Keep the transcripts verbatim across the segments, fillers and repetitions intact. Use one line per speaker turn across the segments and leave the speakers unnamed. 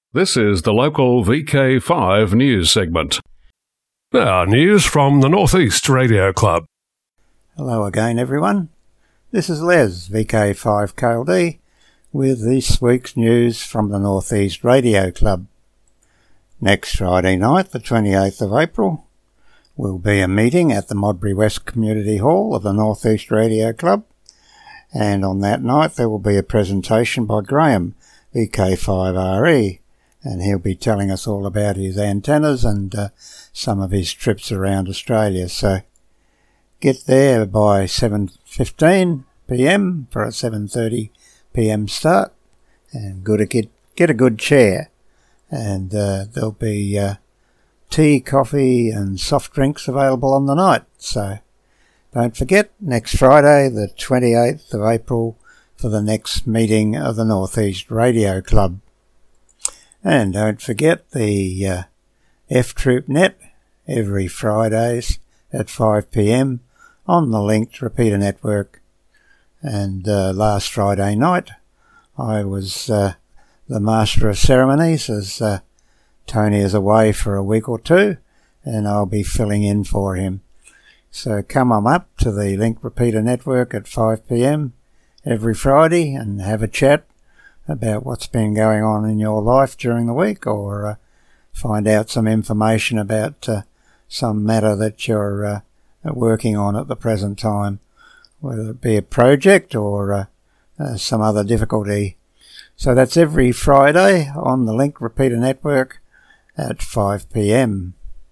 This is the local V K five news segment. Now, news from the North East Radio Club.
Hello again, everyone. This is Les, V K five K L D, with this week's news from the North East Radio Club. Next Friday night, the twenty-eighth of April, will be a meeting at the Modbury West Community Hall of the North East Radio Club, and on that night there will be a presentation by Graham, V K five R E, and he'll be telling us all about his antennas and uh, some of his trips around Australia. So get there by seven fifteen p m for a seven thirty p m start, and good to get, get a good chair. And uh, there'll be uh, tea, coffee and soft drinks available on the night. So don't forget, next Friday, the twenty-eighth of April, for the next meeting of the North East Radio Club. And don't forget the uh, F Troop Net every Fridays at five p m on the linked repeater network. And uh, last Friday night I was uh, the Master of Ceremonies, as uh, Tony is away for a week or two, and I'll be filling in for him. So come on up to the linked repeater network at five p m every Friday and have a chat about what's been going on in your life during the week, or uh, find out some information about uh, some matter that you're uh, working on at the present time, whether it be a project or uh, uh, some other difficulty. So that's every Friday on the Link Repeater Network at five p m.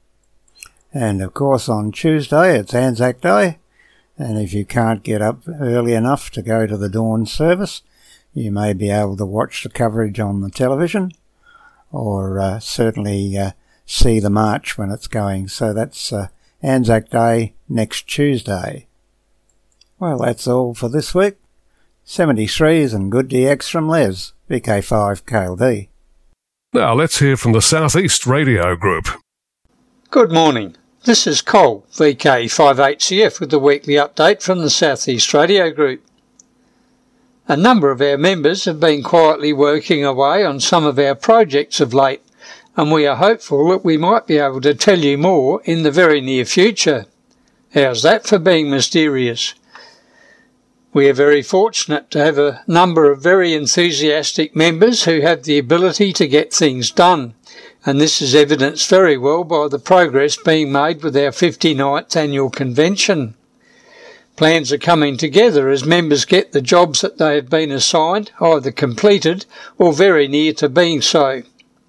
And of course on Tuesday it's Anzac Day, and if you can't get up early enough to go to the dawn service, you may be able to watch the coverage on the television, or uh, certainly uh, see the march when it's going. So that's uh, Anzac Day next Tuesday. Well, that's all for this week. seventy-threes and good D X from Les, V K five K L D.
Now let's hear from the South East Radio Group.
Good morning. This is Cole, V K five eight C F, with the weekly update from the South East Radio Group. A number of our members have been quietly working away on some of our projects of late, and we are hopeful that we might be able to tell you more in the very near future. How's that for being mysterious? We are very fortunate to have a number of very enthusiastic members who have the ability to get things done, and this is evidenced very well by the progress being made with our fifty-ninth annual convention. Plans are coming together as members get the jobs that they have been assigned either completed or very near to being so.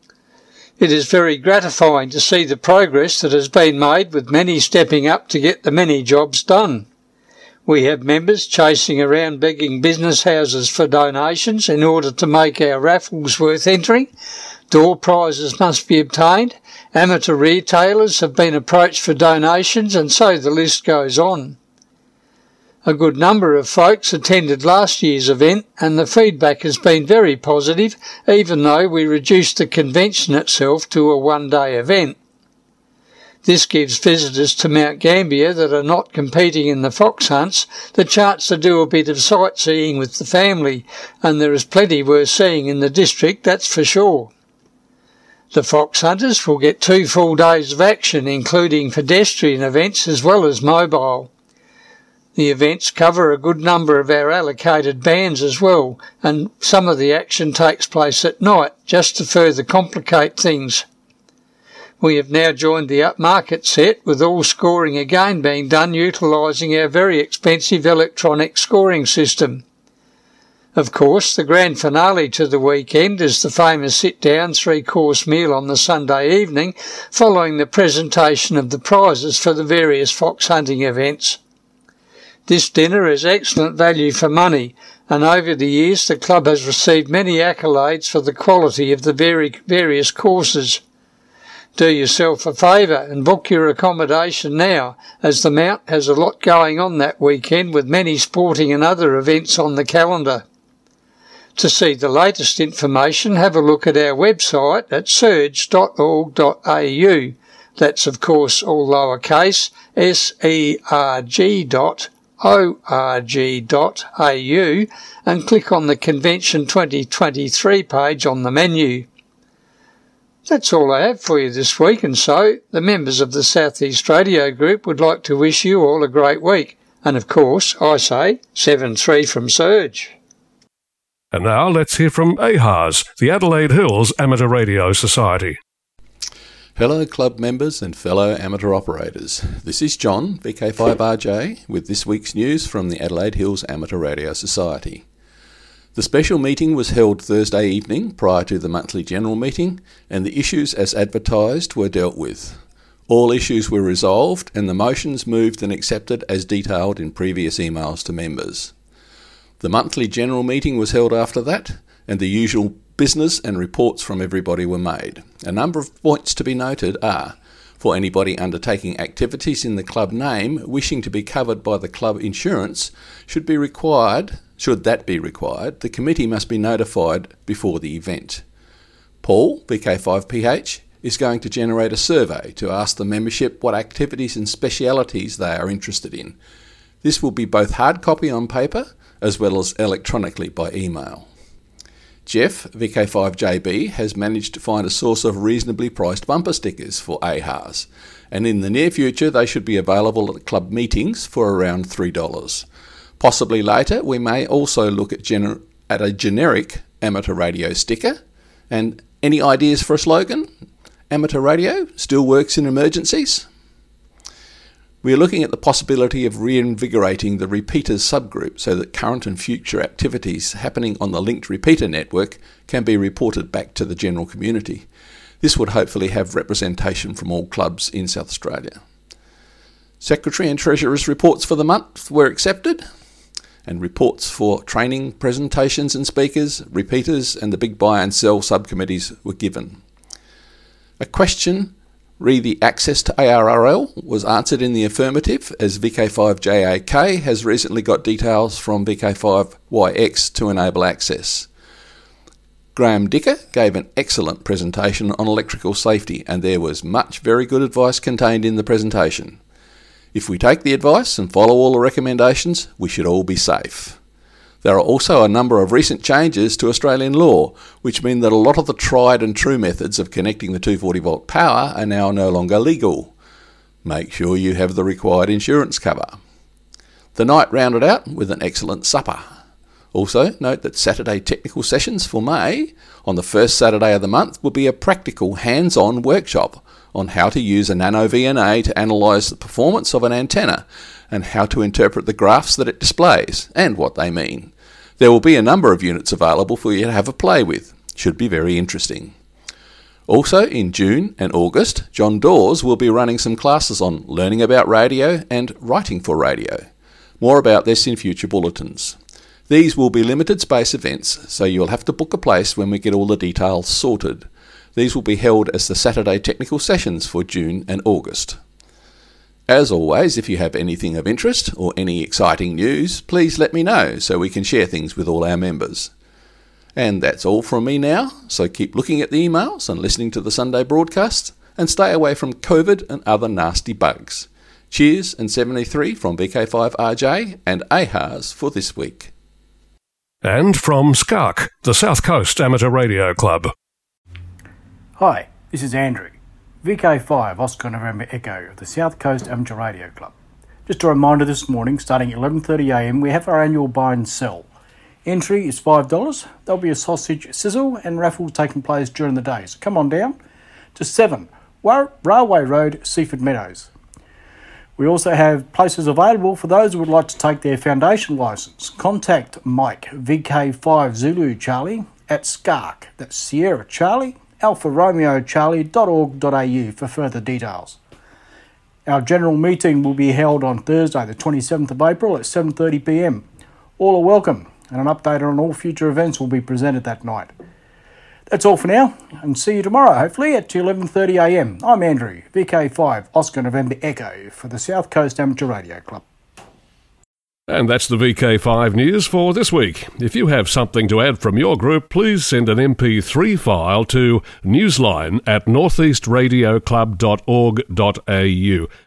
It is very gratifying to see the progress that has been made, with many stepping up to get the many jobs done. We have members chasing around begging business houses for donations in order to make our raffles worth entering. Door prizes must be obtained. Amateur retailers have been approached for donations, and so the list goes on. A good number of folks attended last year's event, and the feedback has been very positive, even though we reduced the convention itself to a one-day event. This gives visitors to Mount Gambier that are not competing in the fox hunts the chance to do a bit of sightseeing with the family, and there is plenty worth seeing in the district, that's for sure. The fox hunters will get two full days of action, including pedestrian events as well as mobile. The events cover a good number of our allocated bands as well, and some of the action takes place at night, just to further complicate things. We have now joined the upmarket set, with all scoring again being done utilising our very expensive electronic scoring system. Of course, the grand finale to the weekend is the famous sit-down three-course meal on the Sunday evening, following the presentation of the prizes for the various fox hunting events. This dinner is excellent value for money, and over the years the club has received many accolades for the quality of the very various courses. Do yourself a favour and book your accommodation now, as the Mount has a lot going on that weekend, with many sporting and other events on the calendar. To see the latest information, have a look at our website at surge dot org dot a u. That's of course all lowercase, S E R G dot O R G dot A U, and click on the Convention twenty twenty-three page on the menu. That's all I have for you this week, and so the members of the South East Radio Group would like to wish you all a great week. And of course, I say seven three from Surge.
And now let's hear from A H A S, the Adelaide Hills Amateur Radio Society.
Hello club members and fellow amateur operators. This is John, V K five R J, with this week's news from the Adelaide Hills Amateur Radio Society. The special meeting was held Thursday evening prior to the monthly general meeting, and the issues as advertised were dealt with. All issues were resolved and the motions moved and accepted as detailed in previous emails to members. The monthly general meeting was held after that, and the usual business and reports from everybody were made. A number of points to be noted are: for anybody undertaking activities in the club name wishing to be covered by the club insurance, should be required, should that be required, the committee must be notified before the event. Paul, V K five P H, is going to generate a survey to ask the membership what activities and specialities they are interested in. This will be both hard copy on paper as well as electronically by email. Jeff, V K five J B, has managed to find a source of reasonably priced bumper stickers for A H A S, and in the near future they should be available at club meetings for around three dollars. Possibly later we may also look at, gener- at a generic amateur radio sticker. And any ideas for a slogan? Amateur radio still works in emergencies? We are looking at the possibility of reinvigorating the repeaters subgroup so that current and future activities happening on the linked repeater network can be reported back to the general community. This would hopefully have representation from all clubs in South Australia. Secretary and Treasurer's reports for the month were accepted, and reports for training, presentations and speakers, repeaters and the big buy and sell subcommittees were given. A question re the access to A R R L was answered in the affirmative, as V K five J A K has recently got details from V K five Y X to enable access. Graham Dicker gave an excellent presentation on electrical safety, and there was much very good advice contained in the presentation. If we take the advice and follow all the recommendations, we should all be safe. There are also a number of recent changes to Australian law, which mean that a lot of the tried and true methods of connecting the two hundred forty volt power are now no longer legal. Make sure you have the required insurance cover. The night rounded out with an excellent supper. Also, note that Saturday technical sessions for May, on the first Saturday of the month, will be a practical hands-on workshop on how to use a nano V N A to analyse the performance of an antenna and how to interpret the graphs that it displays and what they mean. There will be a number of units available for you to have a play with. Should be very interesting. Also in June and August, John Dawes will be running some classes on learning about radio and writing for radio. More about this in future bulletins. These will be limited space events, so you'll have to book a place when we get all the details sorted. These will be held as the Saturday technical sessions for June and August. As always, if you have anything of interest or any exciting news, please let me know so we can share things with all our members. And that's all from me now, so keep looking at the emails and listening to the Sunday broadcasts, and stay away from COVID and other nasty bugs. Cheers and seventy-three from V K five R J and A H A S for this week.
And from S C A R C, the South Coast Amateur Radio Club.
Hi, this is Andrew, V K five Oscar November Echo of the South Coast Amateur Radio Club. Just a reminder this morning, starting at eleven thirty a m, we have our annual buy and sell. Entry is five dollars. There'll be a sausage sizzle and raffle taking place during the day, so come on down to seven Railway Road, Seaford Meadows. We also have places available for those who would like to take their foundation licence. Contact Mike, V K five Zulu Charlie, at S C A R C, that's Sierra Charlie, Alpha Romeo Charlie dot org dot a u for further details. Our general meeting will be held on Thursday the twenty-seventh of April at seven thirty p m. All are welcome, and an update on all future events will be presented that night. That's all for now, and see you tomorrow, hopefully, at eleven thirty a m. I'm Andrew, V K five Oscar November Echo for the South Coast Amateur Radio Club.
And that's the V K five news for this week. If you have something to add from your group, please send an M P three file to newsline at northeast radio club dot org dot a u.